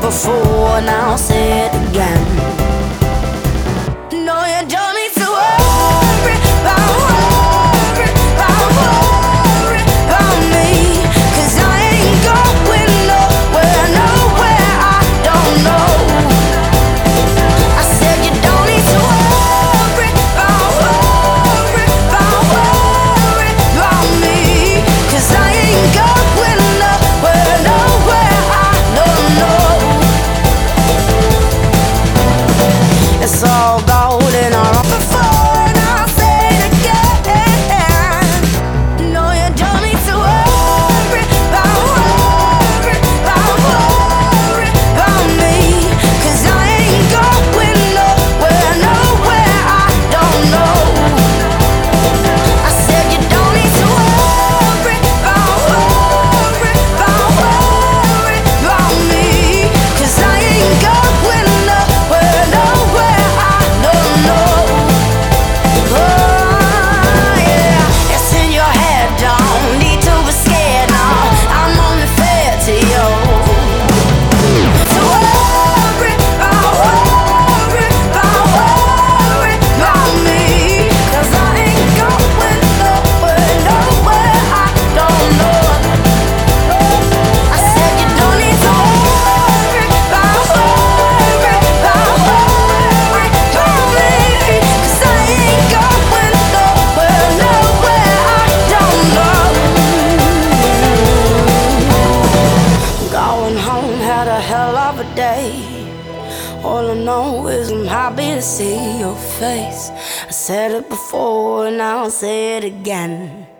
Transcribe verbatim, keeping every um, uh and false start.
before, now I'll say it again. No, you don't need to worry about, worry about, worry about me, 'cause I ain't going nowhere, nowhere I don't know. I said you don't need to worry about, worry about, worry about me, 'cause I ain't going nowhere, nowhere I don't know. It's all golden or up before, and I'll say it again. No, you don't need to worry about, worry about, worry about me, 'cause I ain't going nowhere, nowhere I don't know. I said you don't need to worry about, worry about, worry about me, 'cause I ain't going nowhere, nowhere I don't know. Oh yeah, it's in your head, don't need to be scared now. I'm only fair to you. So worry about, worry about, worry about me, 'cause I ain't going nowhere, nowhere I don't know. I said you don't need to worry about, worry about, worry about me, 'cause I ain't going nowhere, nowhere I don't know. Going home, had a hell of a day. All I know is I'm happy to see your face. I said it before, and I'll say it again.